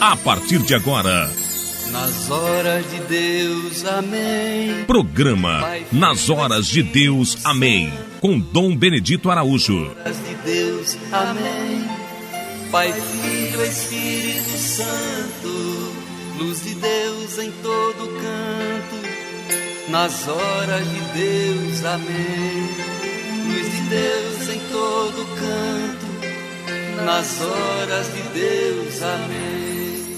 a partir de agora. Nas horas de Deus, amém. Programa Nas Horas de Deus, amém. Com Dom Benedito Araújo. Nas horas de Deus, amém. Pai, Filho, Espírito Santo, luz de Deus em todo canto. Nas horas de Deus, amém. Luz de Deus em todo canto. Nas horas de Deus, amém.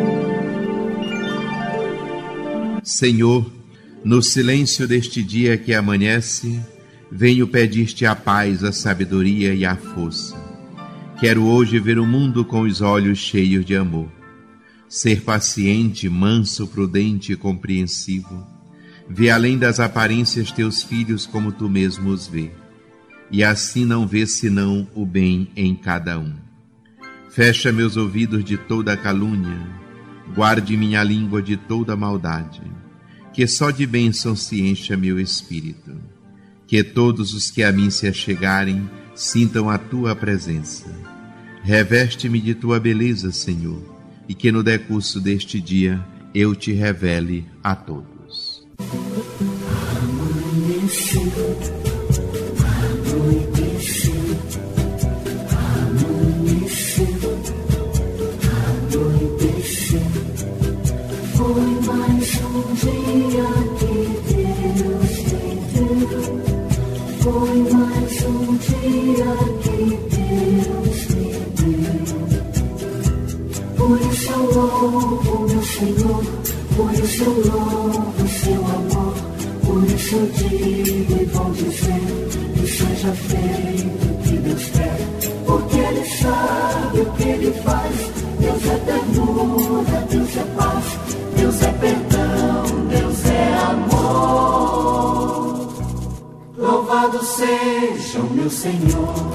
Senhor, no silêncio deste dia que amanhece, venho pedir-te a paz, a sabedoria e a força. Quero hoje ver o mundo com os olhos cheios de amor. Ser paciente, manso, prudente e compreensivo. Ver além das aparências teus filhos como tu mesmo os vê. E assim não vê senão o bem em cada um. Fecha meus ouvidos de toda calúnia, guarde minha língua de toda maldade, que só de bênção se encha meu espírito. Que todos os que a mim se achegarem sintam a tua presença. Reveste-me de tua beleza, Senhor, e que no decurso deste dia eu te revele a todos. Foi mais um dia que Deus me deu. Foi mais um dia que Deus me deu. Por isso eu louvo meu Senhor, por isso eu louvo seu amor. Por isso eu digo e vou dizer que seja feito o que Deus quer, porque Ele sabe o que Ele faz. Deus é ternura, Deus é paz, Deus é perdão, Deus é amor. Louvado seja o meu Senhor.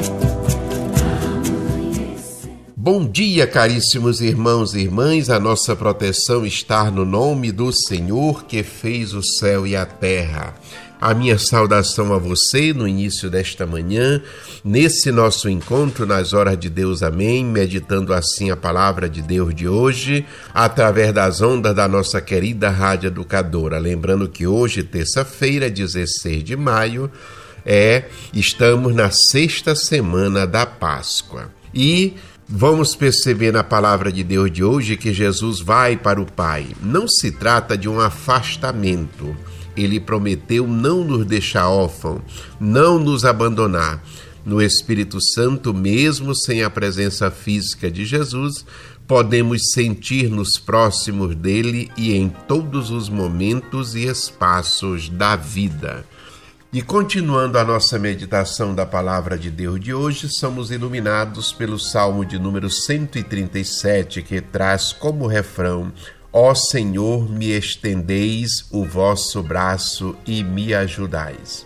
Bom dia, caríssimos irmãos e irmãs. A nossa proteção está no nome do Senhor que fez o céu e a terra. A minha saudação a você no início desta manhã, nesse nosso encontro nas horas de Deus, amém, meditando assim a palavra de Deus de hoje, através das ondas da nossa querida Rádio Educadora. Lembrando que hoje, terça-feira, 16 de maio, estamos na sexta semana da Páscoa. E vamos perceber na palavra de Deus de hoje que Jesus vai para o Pai. Não se trata de um afastamento. Ele prometeu não nos deixar órfãos, não nos abandonar. No Espírito Santo, mesmo sem a presença física de Jesus, podemos sentir-nos próximos dele e em todos os momentos e espaços da vida. E continuando a nossa meditação da palavra de Deus de hoje, somos iluminados pelo Salmo de número 137, que traz como refrão: Ó Senhor, me estendeis o vosso braço e me ajudais.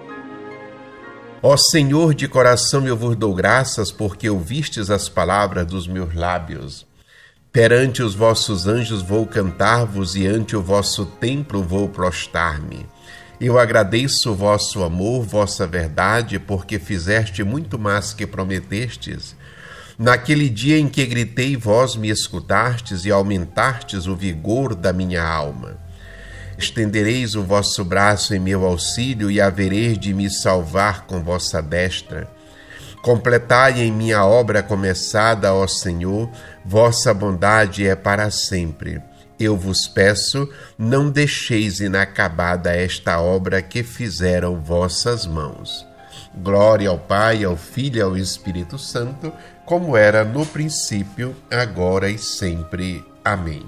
Ó Senhor, de coração eu vos dou graças, porque ouvistes as palavras dos meus lábios. Perante os vossos anjos vou cantar-vos, e ante o vosso templo vou prostrar-me. Eu agradeço o vosso amor, vossa verdade, porque fizeste muito mais que prometestes. Naquele dia em que gritei, vós me escutastes e aumentastes o vigor da minha alma. Estendereis o vosso braço em meu auxílio e havereis de me salvar com vossa destra. Completai em minha obra começada, ó Senhor, vossa bondade é para sempre. Eu vos peço, não deixeis inacabada esta obra que fizeram vossas mãos. Glória ao Pai, ao Filho e ao Espírito Santo, como era no princípio, agora e sempre. Amém.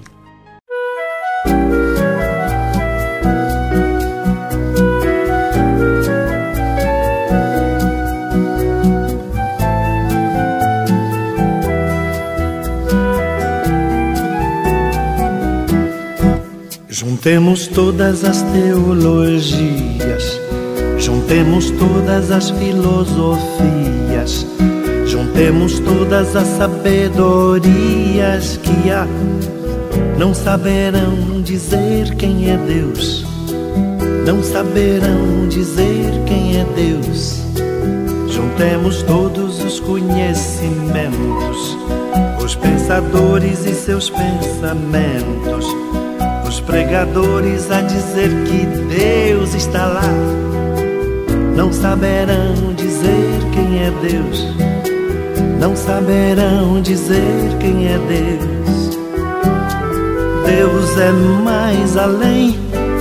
Juntemos todas as teologias, juntemos todas as filosofias, juntemos todas as sabedorias que há. Não saberão dizer quem é Deus, não saberão dizer quem é Deus. Juntemos todos os conhecimentos, os pensamentos pensadores e seus pensamentos, os pregadores a dizer que Deus está lá, não saberão dizer quem é Deus, não saberão dizer quem é Deus. Deus é mais além,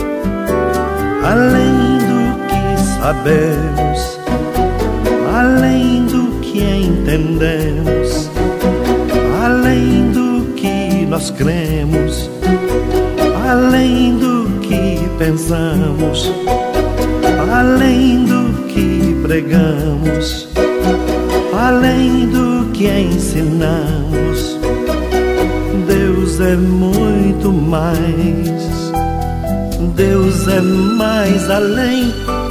além do que sabemos, além do que entendemos, além do que nós cremos, além do que pensamos, além do que pregamos, além do que ensinamos. Deus é muito mais, Deus é mais além,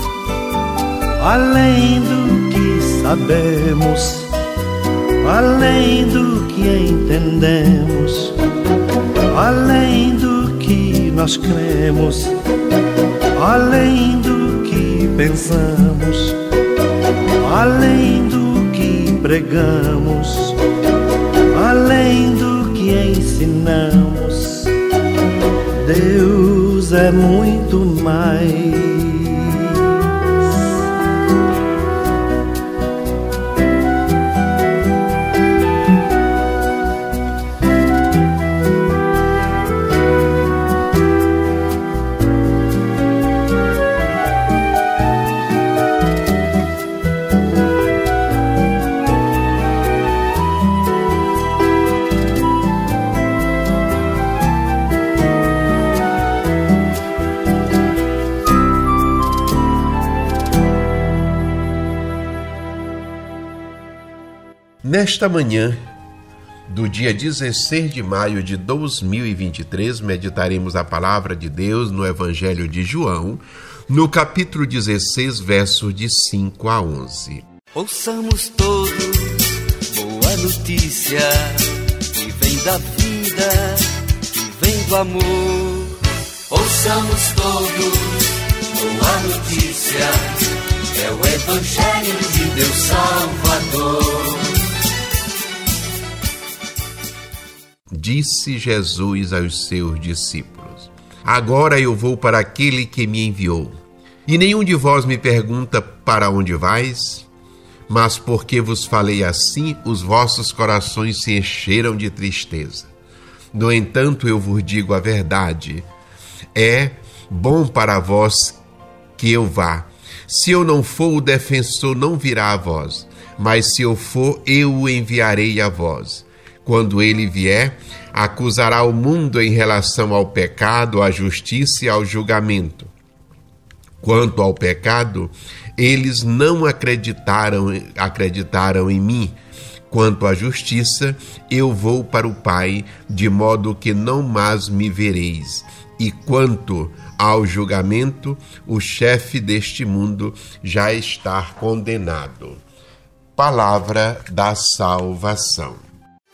além do que sabemos, além do que entendemos, além do que nós cremos, além do que pensamos, além do que pregamos, além do que ensinamos. Deus é muito mais. Nesta manhã do dia 16 de maio de 2023, meditaremos a palavra de Deus no Evangelho de João, no capítulo 16, versos de 5 a 11. Ouçamos todos boa notícia, que vem da vida, que vem do amor. Ouçamos todos boa notícia, é o Evangelho de Deus Salvador. Disse Jesus aos seus discípulos: Agora eu vou para aquele que me enviou. E nenhum de vós me pergunta: para onde vais? Mas porque vos falei assim, os vossos corações se encheram de tristeza. No entanto, eu vos digo a verdade: é bom para vós que eu vá. Se eu não for, o defensor não virá a vós, mas se eu for, eu o enviarei a vós. Quando ele vier, acusará o mundo em relação ao pecado, à justiça e ao julgamento. Quanto ao pecado, eles não acreditaram em mim. Quanto à justiça, eu vou para o Pai, de modo que não mais me vereis. E quanto ao julgamento, o chefe deste mundo já está condenado. Palavra da salvação.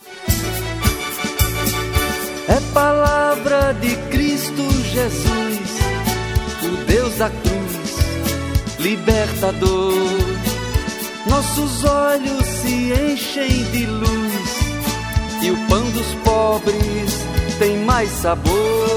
É palavra de Cristo Jesus, o Deus da cruz, libertador. Nossos olhos se enchem de luz e o pão dos pobres tem mais sabor.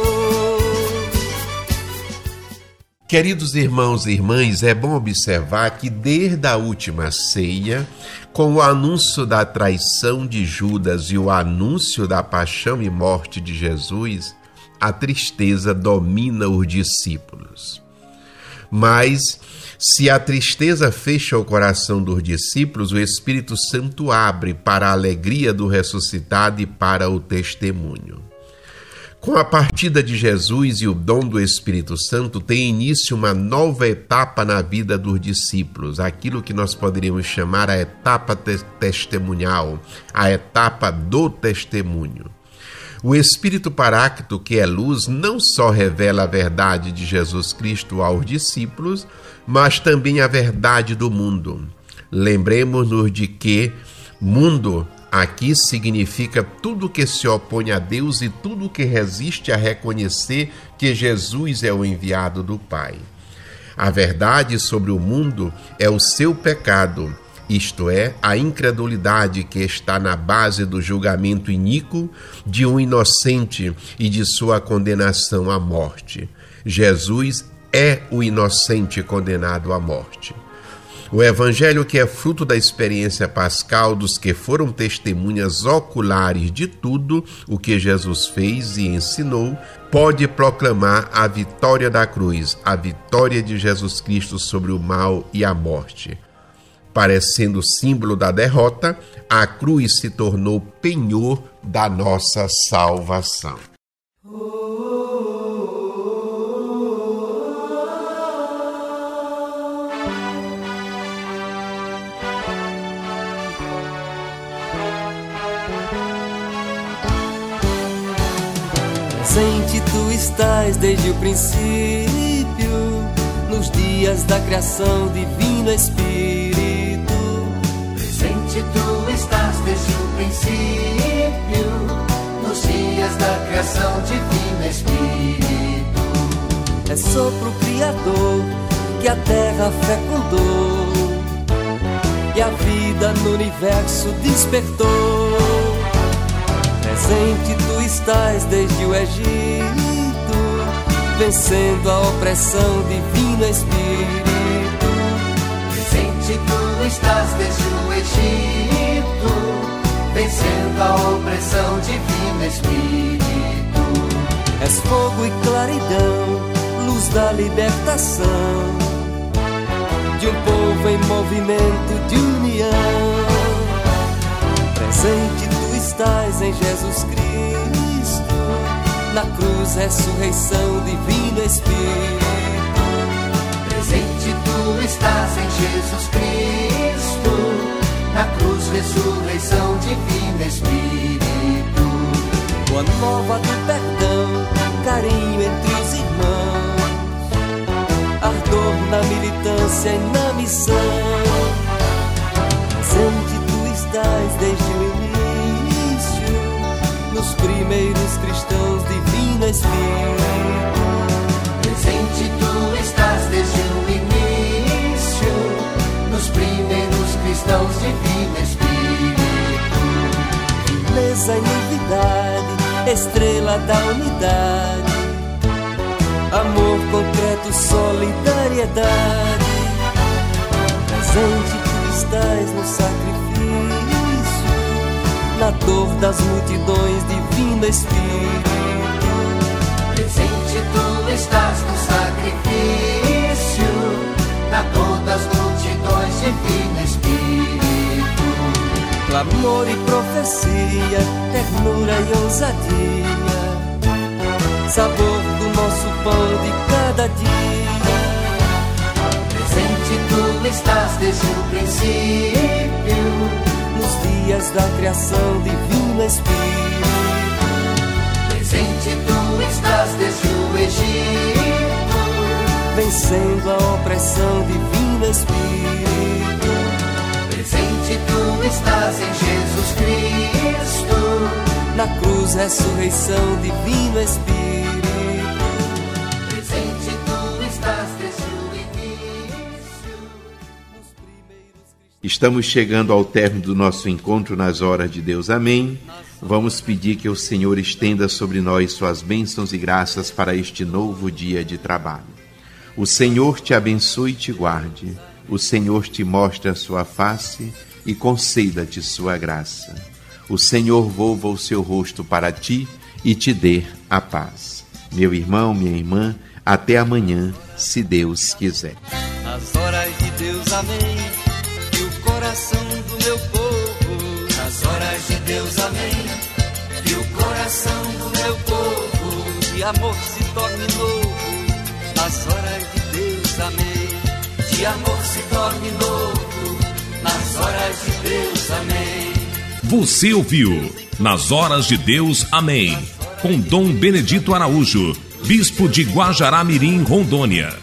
Queridos irmãos e irmãs, é bom observar que desde a última ceia, com o anúncio da traição de Judas e o anúncio da paixão e morte de Jesus, a tristeza domina os discípulos. Mas, se a tristeza fecha o coração dos discípulos, o Espírito Santo abre para a alegria do ressuscitado e para o testemunho. Com a partida de Jesus e o dom do Espírito Santo, tem início uma nova etapa na vida dos discípulos, aquilo que nós poderíamos chamar a etapa testemunhal, a etapa do testemunho. O Espírito Paráclito, que é luz, não só revela a verdade de Jesus Cristo aos discípulos, mas também a verdade do mundo. Lembremos-nos de que mundo aqui significa tudo que se opõe a Deus e tudo que resiste a reconhecer que Jesus é o enviado do Pai. A verdade sobre o mundo é o seu pecado. isto é, a incredulidade que está na base do julgamento iníquo de um inocente e de sua condenação à morte. Jesus é o inocente condenado à morte. O Evangelho, que é fruto da experiência pascal dos que foram testemunhas oculares de tudo o que Jesus fez e ensinou, pode proclamar a vitória da cruz, a vitória de Jesus Cristo sobre o mal e a morte. Parecendo símbolo da derrota, a cruz se tornou penhor da nossa salvação. Presente tu estás desde o princípio, nos dias da criação, Divino Espírito. Presente tu estás desde o princípio, nos dias da criação, Divino Espírito. É sopro criador que a terra fecundou e a vida no universo despertou. Presente tu estás desde o Egito, vencendo a opressão, Divino Espírito. Presente tu estás desde o Egito, vencendo a opressão, Divino Espírito. És fogo e claridão, luz da libertação, de um povo em movimento de união. Presente tu estás em Jesus Cristo, na cruz, ressurreição, Divino Espírito. Presente tu estás em Jesus Cristo, na cruz, ressurreição, Divino Espírito. Boa nova do perdão, carinho entre os irmãos, ardor na militância e na missão. Presente tu estás desde o início, nos primeiros cristãos, Divino Espírito. Presente tu estás desde o início, nos primeiros cristãos, Divino Espírito. Firmeza e novidade, estrela da unidade, amor concreto, solidariedade. Presente tu estás no sacrifício, na dor das multidões, Divino Espírito. Presente tu estás no sacrifício, na dor das multidões, Divino Espírito. Clamor e profecia, ternura e ousadia, sabor do nosso pão de cada dia. Presente tu estás desde o princípio, nos dias da criação, Divino Espírito. Presente tu estás desde o Egito, vencendo a opressão, Divino Espírito. Presente tu estás em Jesus Cristo, na cruz, ressurreição, Divino Espírito. Presente tu estás desde o início. Estamos chegando ao término do nosso encontro nas horas de Deus. Amém. Vamos pedir que o Senhor estenda sobre nós suas bênçãos e graças para este novo dia de trabalho. O Senhor te abençoe e te guarde. O Senhor te mostre a sua face e conceda-te sua graça. O Senhor volva o seu rosto para ti e te dê a paz. Meu irmão, minha irmã, até amanhã, se Deus quiser. Nas horas de Deus, amém, que o coração do meu povo. Nas horas de Deus, amém, que o coração do meu povo de amor se torne novo. Nas horas de Deus, amém, de amor se torne novo. Nas horas de Deus, amém. Você ouviu Nas Horas de Deus, amém, com Dom Benedito Araújo, bispo de Guajará-Mirim, Rondônia.